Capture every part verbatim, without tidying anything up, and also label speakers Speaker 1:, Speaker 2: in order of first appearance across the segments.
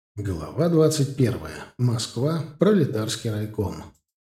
Speaker 1: Глава двадцать первая. Москва. Пролетарский райком.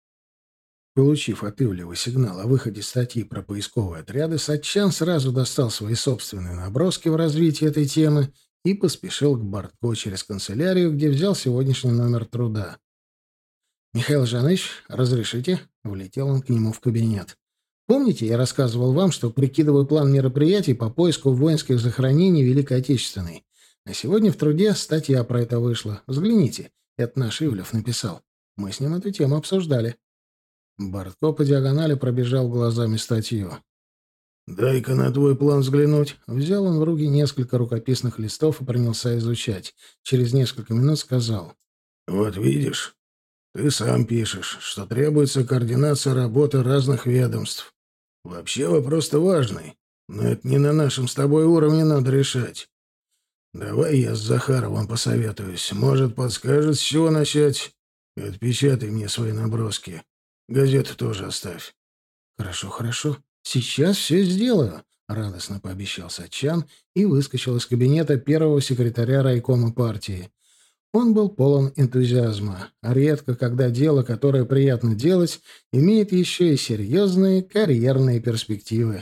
Speaker 1: Получив от Ивлева сигнал о выходе статьи про поисковые отряды, Сатчан сразу достал свои собственные наброски в развитии этой темы и поспешил к Бортко через канцелярию, где взял сегодняшний номер труда. «Михаил Жанович, разрешите?» — влетел он к нему в кабинет. «Помните, я рассказывал вам, что прикидываю план мероприятий по поиску воинских захоронений Великой Отечественной? А сегодня в труде статья про это вышла. Взгляните, это наш Ивлев написал. Мы с ним эту тему обсуждали». Бортко по диагонали пробежал глазами статью. «Дай-ка на твой план взглянуть». Взял он в руки несколько рукописных листов и принялся изучать. Через несколько минут сказал. «Вот видишь, ты сам пишешь, что требуется координация работы разных ведомств. Вообще вопрос-то важный, но это не на нашем с тобой уровне надо решать. Давай я с Захаровым посоветуюсь. Может, подскажет, с чего начать? И отпечатай мне свои наброски. Газету тоже оставь». «Хорошо, хорошо. Сейчас все сделаю», — радостно пообещал Сатчан и выскочил из кабинета первого секретаря райкома партии. Он был полон энтузиазма. Редко, когда дело, которое приятно делать, имеет еще и серьезные карьерные перспективы.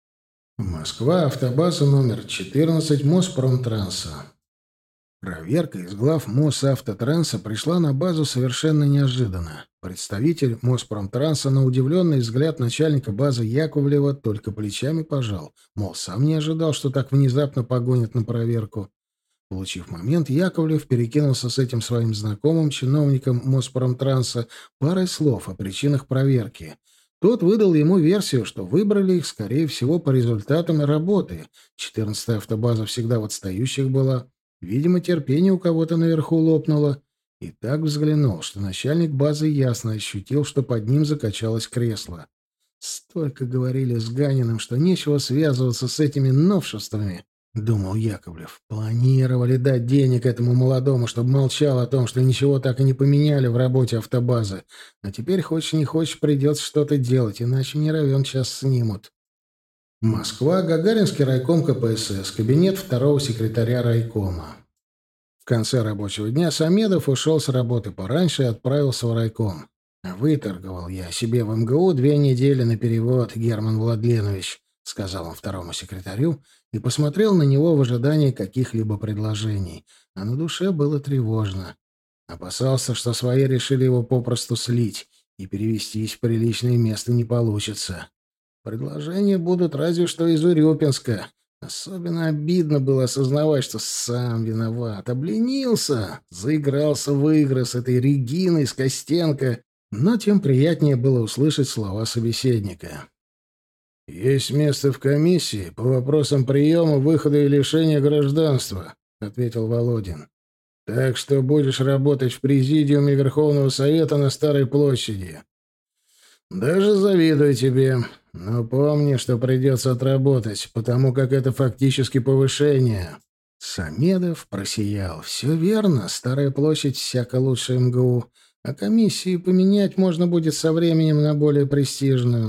Speaker 1: Москва, автобаза номер четырнадцать Моспромтранса. Проверка из глав Мосавтотранса пришла на базу совершенно неожиданно. Представитель Моспромтранса на удивленный взгляд начальника базы Яковлева только плечами пожал, мол, сам не ожидал, что так внезапно погонят на проверку. Получив момент, Яковлев перекинулся с этим своим знакомым, чиновником Моспромтранса, парой слов о причинах проверки. Тот выдал ему версию, что выбрали их, скорее всего, по результатам работы. Четырнадцатая автобаза всегда в отстающих была. Видимо, терпение у кого-то наверху лопнуло. И так взглянул, что начальник базы ясно ощутил, что под ним закачалось кресло. Столько говорили с Ганиным, что нечего связываться с этими новшествами. — думал Яковлев. Планировали дать денег этому молодому, чтобы молчал о том, что ничего так и не поменяли в работе автобазы. А теперь, хочешь не хочешь, придется что-то делать, иначе не равен час снимут. Москва, Гагаринский райком ка пэ эс эс, кабинет второго секретаря райкома. В конце рабочего дня Самедов ушел с работы пораньше и отправился в райком. «Выторговал я себе в эм гэ у две недели на перевод, Герман Владленович», — сказал он второму секретарю и посмотрел на него в ожидании каких-либо предложений. А на душе было тревожно. Опасался, что свои решили его попросту слить, и перевестись в приличное место не получится. Предложения будут разве что из Урюпинска. Особенно обидно было осознавать, что сам виноват. Обленился, заигрался в игры с этой Региной, с Костенко. Но тем приятнее было услышать слова собеседника. «Есть место в комиссии по вопросам приема, выхода и лишения гражданства», — ответил Володин. «Так что будешь работать в президиуме Верховного Совета на Старой площади. Даже завидую тебе, но помни, что придется отработать, потому как это фактически повышение». Самедов просиял. «Все верно, Старая площадь всяко лучше эм гэ у, а комиссию поменять можно будет со временем на более престижную».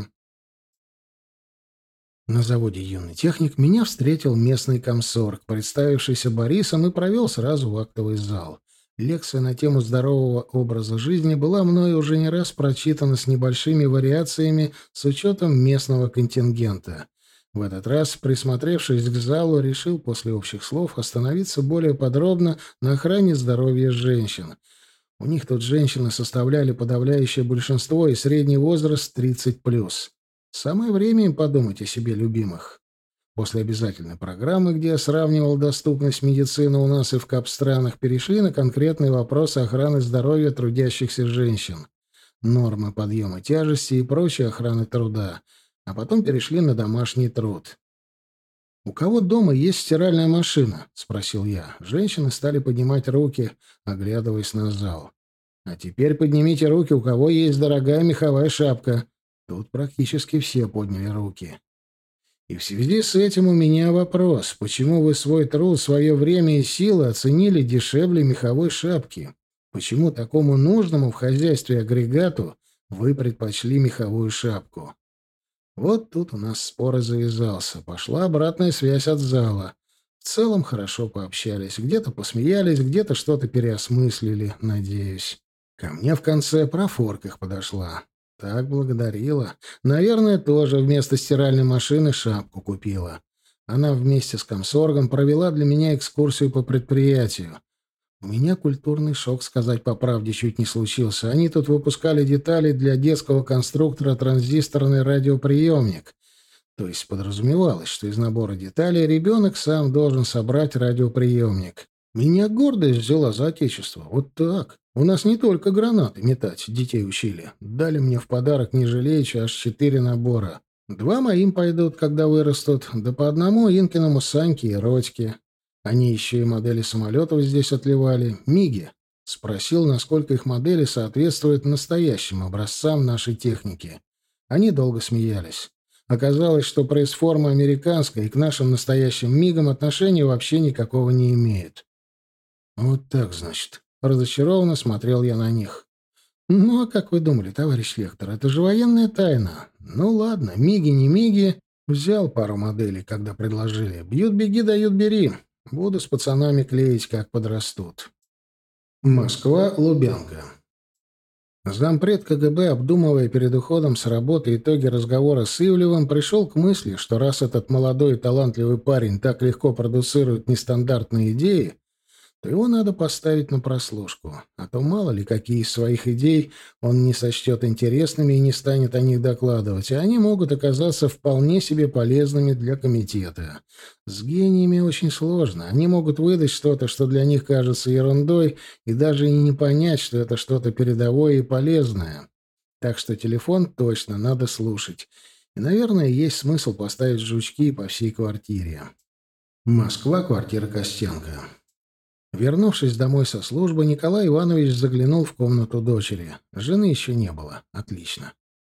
Speaker 1: На заводе «Юный техник» меня встретил местный комсорг, представившийся Борисом, и провел сразу в актовый зал. Лекция на тему здорового образа жизни была мною уже не раз прочитана с небольшими вариациями с учетом местного контингента. В этот раз, присмотревшись к залу, решил после общих слов остановиться более подробно на охране здоровья женщин. У них тут женщины составляли подавляющее большинство и средний возраст тридцать плюс. Самое время им подумать о себе любимых. После обязательной программы, где я сравнивал доступность медицины у нас и в капстранах, перешли на конкретные вопросы охраны здоровья трудящихся женщин, нормы подъема тяжести и прочей охраны труда, а потом перешли на домашний труд. «У кого дома есть стиральная машина?» — спросил я. Женщины стали поднимать руки, оглядываясь на зал. «А теперь поднимите руки, у кого есть дорогая меховая шапка». Тут практически все подняли руки. И в связи с этим у меня вопрос. Почему вы свой труд, свое время и силы оценили дешевле меховой шапки? Почему такому нужному в хозяйстве агрегату вы предпочли меховую шапку? Вот тут у нас спор и завязался. Пошла обратная связь от зала. В В целом хорошо пообщались. Где-то посмеялись, где-то что-то переосмыслили, надеюсь. Ко мне в конце профорка их подошла. Так благодарила. Наверное, тоже вместо стиральной машины шапку купила. Она вместе с комсоргом провела для меня экскурсию по предприятию. У меня культурный шок, сказать по правде, чуть не случился. Они тут выпускали детали для детского конструктора транзисторный радиоприемник. То есть подразумевалось, что из набора деталей ребенок сам должен собрать радиоприемник. Меня гордость взяла за отечество. Вот так. У нас не только гранаты метать детей учили. Дали мне в подарок, не жалеючи, аж четыре набора. Два моим пойдут, когда вырастут, да по одному Инкиному Саньке и Родьке. Они еще и модели самолетов здесь отливали. Миги. Спросил, насколько их модели соответствуют настоящим образцам нашей техники. Они долго смеялись. Оказалось, что пресс-форма американская и к нашим настоящим мигам отношения вообще никакого не имеет. Вот так, значит. Разочарованно смотрел я на них. Ну, а как вы думали, товарищ лектор, это же военная тайна. Ну, ладно, миги не миги. Взял пару моделей, когда предложили. Бьют, беги, дают, бери. Буду с пацанами клеить, как подрастут. Москва, Лубянка. Зампред КГБ, обдумывая перед уходом с работы итоги разговора с Ивлевым, пришел к мысли, что раз этот молодой и талантливый парень так легко продуцирует нестандартные идеи, то его надо поставить на прослушку. А то мало ли, какие из своих идей он не сочтет интересными и не станет о них докладывать, а они могут оказаться вполне себе полезными для комитета. С гениями очень сложно. Они могут выдать что-то, что для них кажется ерундой, и даже и не понять, что это что-то передовое и полезное. Так что телефон точно надо слушать. И, наверное, есть смысл поставить жучки по всей квартире. Москва, квартира Костенко. Вернувшись домой со службы, Николай Иванович заглянул в комнату дочери. Жены еще не было. Отлично.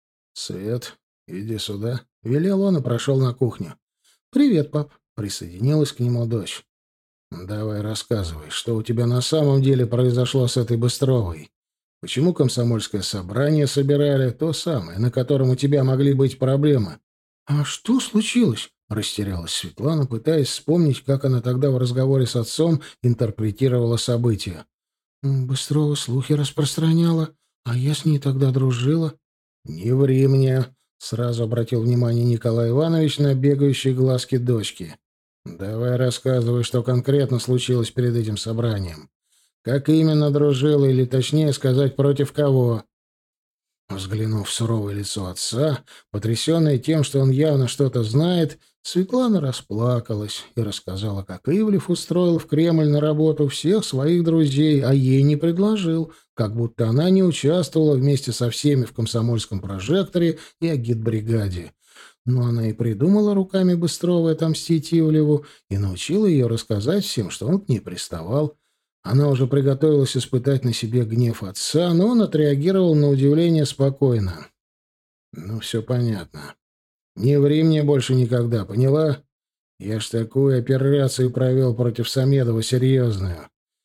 Speaker 1: «Свет, иди сюда», — велел он и прошел на кухню. «Привет, пап», — присоединилась к нему дочь. «Давай рассказывай, что у тебя на самом деле произошло с этой Быстровой? Почему комсомольское собрание собирали, то самое, на котором у тебя могли быть проблемы?» «А что случилось?» — растерялась Светлана, пытаясь вспомнить, как она тогда в разговоре с отцом интерпретировала события. «Быстрова слухи распространяла, а я с ней тогда дружила». «Не ври мне», — сразу обратил внимание Николай Иванович на бегающие глазки дочки. «Давай рассказывай, что конкретно случилось перед этим собранием. Как именно дружила, или, точнее сказать, против кого?» Взглянув в суровое лицо отца, потрясенная тем, что он явно что-то знает, Светлана расплакалась и рассказала, как Ивлев устроил в Кремль на работу всех своих друзей, а ей не предложил, как будто она не участвовала вместе со всеми в комсомольском прожекторе и агитбригаде. Но она и придумала руками Быстровой отомстить Ивлеву и научила ее рассказать всем, что он к ней приставал. Она уже приготовилась испытать на себе гнев отца, но он отреагировал на удивление спокойно. «Ну, все понятно. Не ври мне больше никогда, поняла? Я ж такую операцию провел против Самедова серьезную.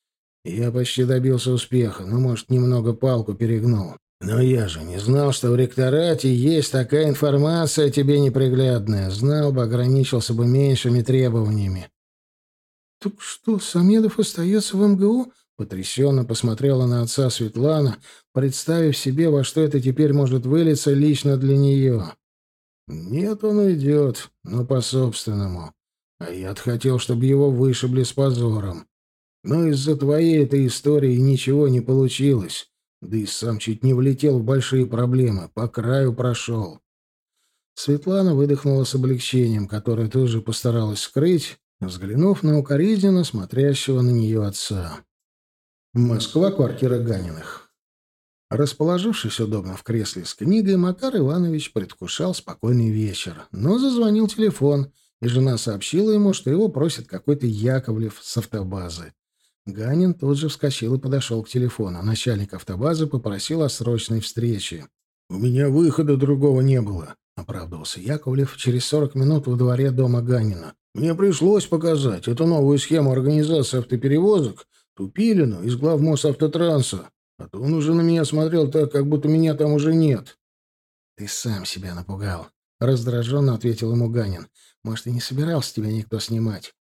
Speaker 1: Я почти добился успеха, ну, может, немного палку перегнул. Но я же не знал, что в ректорате есть такая информация о тебе неприглядная. Знал бы, ограничился бы меньшими требованиями». «Так что, Самедов остается в эм гэ у?» — потрясенно посмотрела на отца Светлана, представив себе, во что это теперь может вылиться лично для нее. «Нет, он уйдет, но по-собственному. А я-то хотел, чтобы его вышибли с позором. Но из-за твоей этой истории ничего не получилось. Да и сам чуть не влетел в большие проблемы, по краю прошел». Светлана выдохнула с облегчением, которое тоже постаралась скрыть, взглянув на укоризненно смотрящего на нее отца. Москва, квартира Ганиных. Расположившись удобно в кресле с книгой, Макар Иванович предвкушал спокойный вечер. Но зазвонил телефон, и жена сообщила ему, что его просит какой-то Яковлев с автобазы. Ганин тут же вскочил и подошел к телефону. Начальник автобазы попросил о срочной встрече. «У меня выхода другого не было», — оправдывался Яковлев через сорок минут во дворе дома Ганина. «Мне пришлось показать эту новую схему организации автоперевозок Тупилину из главмосавтотранса, а то он уже на меня смотрел так, как будто меня там уже нет». «Ты сам себя напугал», — раздраженно ответил ему Ганин. «Может, и не собирался тебя никто снимать».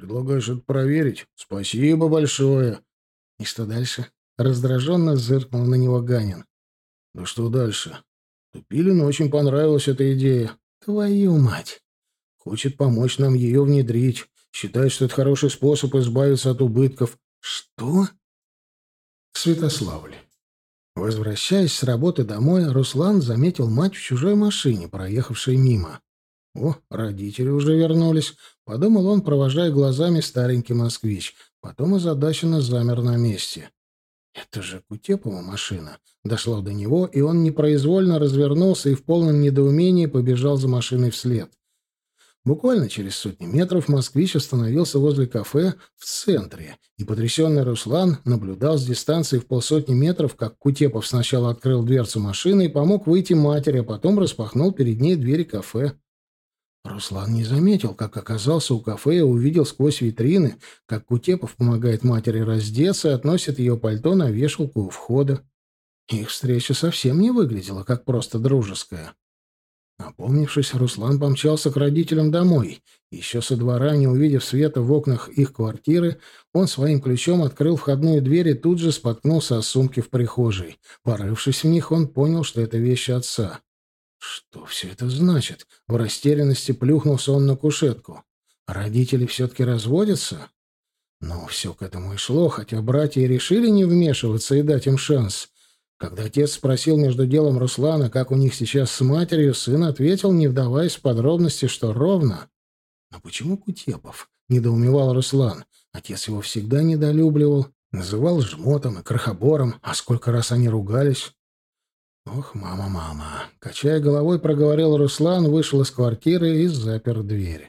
Speaker 1: Предлагаешь это проверить? Спасибо большое. И что дальше? Раздраженно зыркнул на него Ганин. Да что дальше? Тупилину очень понравилась эта идея. Твою мать! Хочет помочь нам ее внедрить. Считает, что это хороший способ избавиться от убытков. Что? Святославль. Возвращаясь с работы домой, Руслан заметил мать в чужой машине, проехавшей мимо. О, родители уже вернулись. Подумал он, провожая глазами старенький москвич. Потом озадаченно замер на месте. Это же Кутепова машина. Дошла до него, и он непроизвольно развернулся и в полном недоумении побежал за машиной вслед. Буквально через сотни метров москвич остановился возле кафе в центре, и потрясенный Руслан наблюдал с дистанции в полсотни метров, как Кутепов сначала открыл дверцу машины и помог выйти матери, а потом распахнул перед ней двери кафе. Руслан не заметил, как оказался у кафе и увидел сквозь витрины, как Кутепов помогает матери раздеться и относит ее пальто на вешалку у входа. Их встреча совсем не выглядела как просто дружеская. Опомнившись, Руслан помчался к родителям домой. Еще со двора, не увидев света в окнах их квартиры, он своим ключом открыл входную дверь и тут же споткнулся о сумки в прихожей. Порывшись в них, он понял, что это вещи отца. Что все это значит? В растерянности плюхнулся он на кушетку. Родители все-таки разводятся? Ну, все к этому и шло, хотя братья и решили не вмешиваться и дать им шанс. Когда отец спросил между делом Руслана, как у них сейчас с матерью, сын ответил, не вдаваясь в подробности, что ровно. «Но почему Кутепов?» — недоумевал Руслан. Отец его всегда недолюбливал, называл жмотом и крохобором, а сколько раз они ругались. «Ох, мама, мама!» — качая головой, проговорил Руслан, вышел из квартиры и запер дверь.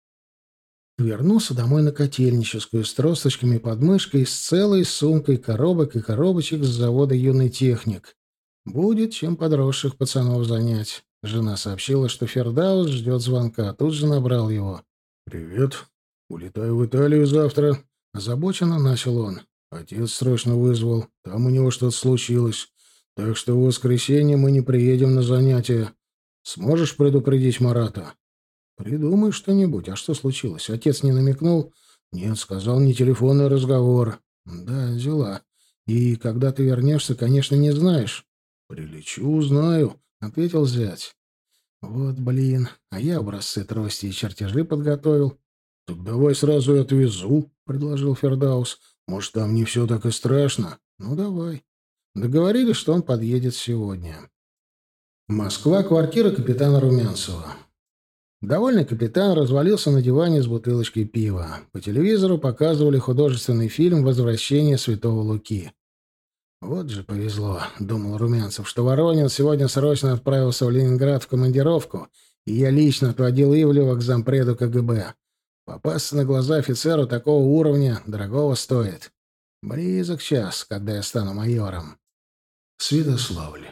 Speaker 1: Вернулся домой на Котельническую с тросточками под мышкой, с целой сумкой коробок и коробочек с завода «Юный техник». Будет чем подросших пацанов занять. Жена сообщила, что Фердаус ждет звонка. Тут же набрал его. «Привет. Улетаю в Италию завтра». Озабоченно начал он. Отец срочно вызвал. Там у него что-то случилось. Так что в воскресенье мы не приедем на занятия. Сможешь предупредить Марата? «Придумай что-нибудь. А что случилось? Отец не намекнул?» «Нет, сказал, не телефонный разговор». «Да, дела. И когда ты вернешься, конечно, не знаешь». «Прилечу, узнаю», — ответил зять. «Вот блин. А я образцы трости и чертежи подготовил». «Так давай сразу и отвезу», — предложил Фердаус. «Может, там не все так и страшно?» «Ну, давай». Договорились, что он подъедет сегодня. Москва, квартира капитана Румянцева. Довольный капитан развалился на диване с бутылочкой пива. По телевизору показывали художественный фильм «Возвращение святого Луки». «Вот же повезло», — думал Румянцев, «что Воронин сегодня срочно отправился в Ленинград в командировку, и я лично отводил Ивлева к зампреду КГБ. Попасться на глаза офицеру такого уровня дорогого стоит. Близок час, когда я стану майором». Святославль.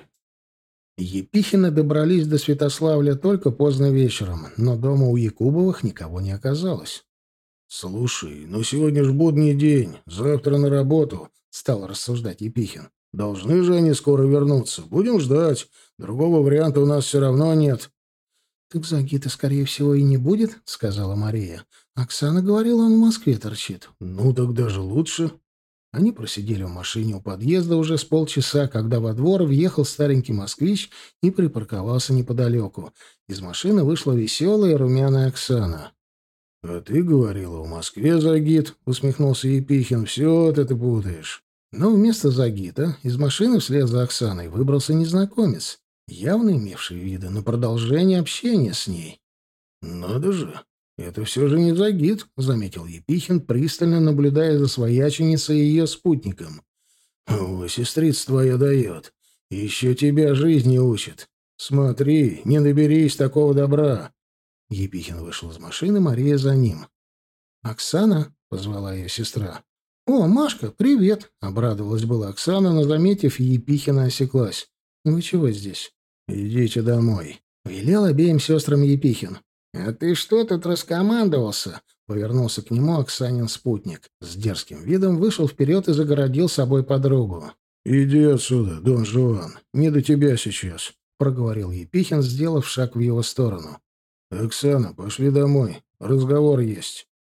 Speaker 1: Епихины добрались до Святославля только поздно вечером, но дома у Якубовых никого не оказалось. «Слушай, ну сегодня ж будний день, завтра на работу», — стал рассуждать Епихин. «Должны же они скоро вернуться. Будем ждать. Другого варианта у нас все равно нет». «Так Загита, скорее всего, и не будет», — сказала Мария. «Оксана говорила, он в Москве торчит». «Ну, так даже лучше». Они просидели в машине у подъезда уже с полчаса, когда во двор въехал старенький москвич и припарковался неподалеку. Из машины вышла веселая румяная Оксана. — А ты говорила, в Москве Загит, — усмехнулся Епихин. — Все это ты путаешь. Но вместо Загита из машины вслед за Оксаной выбрался незнакомец, явно имевший виды на продолжение общения с ней. — Надо же! «Это все же не Загит», — заметил Епихин, пристально наблюдая за свояченицей и ее спутником. «О, сестрица твоя дает. Еще тебя жизни учит. Смотри, не доберись такого добра». Епихин вышел из машины, Мария за ним. «Оксана», — позвала ее сестра. «О, Машка, привет», — обрадовалась была Оксана, но, заметив, Епихина осеклась. «Вы чего здесь?» «Идите домой», — велел обеим сестрам Епихин. «А ты что тут раскомандовался?» — повернулся к нему Оксанин спутник. С дерзким видом вышел вперед и загородил собой подругу. «Иди отсюда, Дон Жуан, не до тебя сейчас», — проговорил Епихин, сделав шаг в его сторону. «Оксана, пошли домой, разговор есть».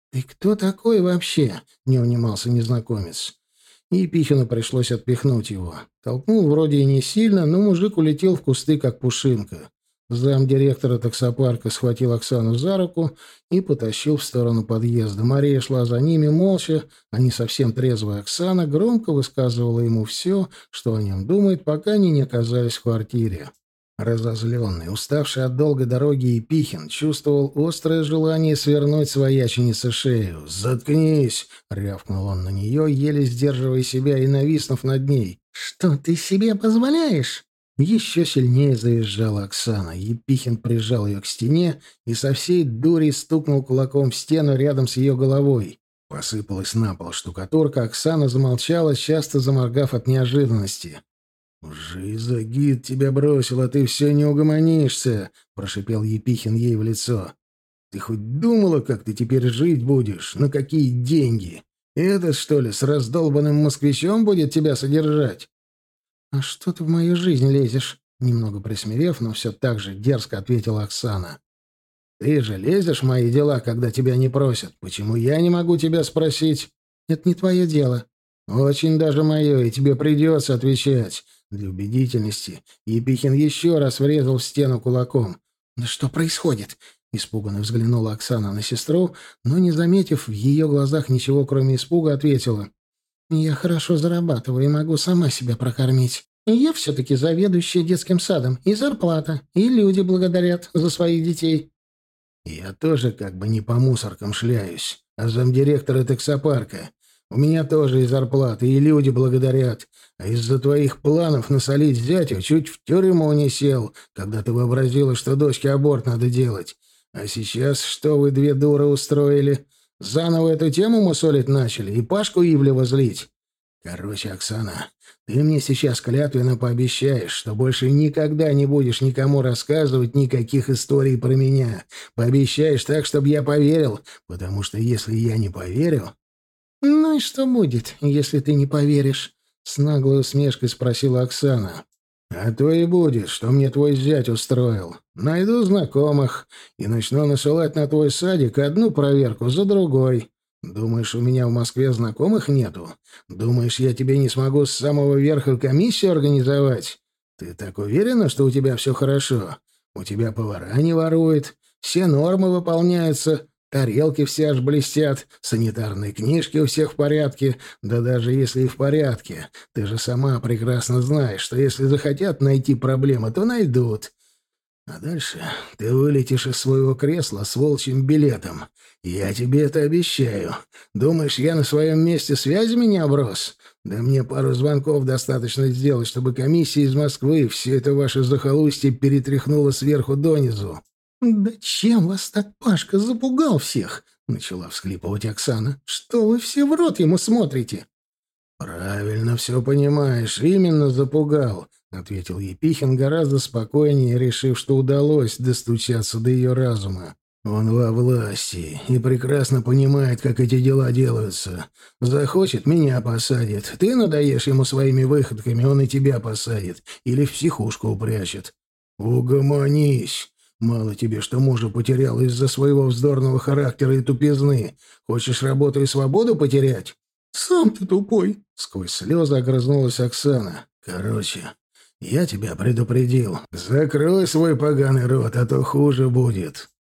Speaker 1: «Ты кто такой вообще?» — не унимался незнакомец. Епихину пришлось отпихнуть его. Толкнул вроде и не сильно, но мужик улетел в кусты, как пушинка. Замдиректора таксопарка схватил Оксану за руку и потащил в сторону подъезда. Мария шла за ними молча, а не совсем трезвая Оксана громко высказывала ему все, что о нем думает, пока они не оказались в квартире. Разозленный, уставший от долгой дороги Епихин чувствовал острое желание свернуть свояченице шею. «Заткнись!» — рявкнул он на нее, еле сдерживая себя и нависнув над ней. «Что ты себе позволяешь?» Еще сильнее заезжала Оксана. Епихин прижал ее к стене и со всей дури стукнул кулаком в стену рядом с ее головой. Посыпалась на пол штукатурка, Оксана замолчала, часто заморгав от неожиданности. «Уже Изагит тебя бросил, а ты все не угомонишься», — прошипел Епихин ей в лицо. «Ты хоть думала, как ты теперь жить будешь? На какие деньги? Этот, что ли, с раздолбанным москвичом будет тебя содержать?» «А что ты в мою жизнь лезешь?» Немного присмирев, но все так же дерзко ответила Оксана. «Ты же лезешь в мои дела, когда тебя не просят. Почему я не могу тебя спросить?» «Это не твое дело». «Очень даже мое, и тебе придется отвечать». Для убедительности Епихин еще раз врезал в стену кулаком. «Да что происходит?» — испуганно взглянула Оксана на сестру, но, не заметив в ее глазах ничего, кроме испуга, ответила. «Я хорошо зарабатываю и могу сама себя прокормить. И я все-таки заведующая детским садом, и зарплата, и люди благодарят за своих детей». «Я тоже как бы не по мусоркам шляюсь, а замдиректора таксопарка. У меня тоже и зарплата, и люди благодарят. А из-за твоих планов насолить зятю чуть в тюрьму не сел, когда ты вообразила, что дочке аборт надо делать. А сейчас что вы, две дуры, устроили? Заново эту тему мусолить начали и Пашку Ивлева злить? Короче, Оксана, ты мне сейчас клятвенно пообещаешь, что больше никогда не будешь никому рассказывать никаких историй про меня. Пообещаешь так, чтобы я поверил, потому что если я не поверю...» «Ну и что будет, если ты не поверишь?» — с наглой усмешкой спросила Оксана. «А то и будет, что мне твой зять устроил. Найду знакомых и начну насылать на твой садик одну проверку за другой. Думаешь, у меня в Москве знакомых нету? Думаешь, я тебе не смогу с самого верха комиссию организовать? Ты так уверена, что у тебя все хорошо? У тебя повара не воруют, все нормы выполняются». Тарелки все аж блестят, санитарные книжки у всех в порядке. Да даже если и в порядке, ты же сама прекрасно знаешь, что если захотят найти проблемы, то найдут. А дальше ты вылетишь из своего кресла с волчьим билетом. Я тебе это обещаю. Думаешь, я на своем месте связями не оброс? Да мне пару звонков достаточно сделать, чтобы комиссия из Москвы все это ваше захолустье перетряхнула сверху донизу». «Да чем вас так Пашка запугал всех?» — начала всхлипывать Оксана. «Что вы все в рот ему смотрите?» «Правильно все понимаешь, именно запугал», — ответил Епихин гораздо спокойнее, решив, что удалось достучаться до ее разума. «Он во власти и прекрасно понимает, как эти дела делаются. Захочет — меня посадит. Ты надоешь ему своими выходками, он и тебя посадит. Или в психушку упрячет. Угомонись. Мало тебе, что мужа потерял из-за своего вздорного характера и тупизны. Хочешь работу и свободу потерять?» «Сам ты тупой!» — сквозь слезы огрызнулась Оксана. «Короче, я тебя предупредил. Закрой свой поганый рот, а то хуже будет».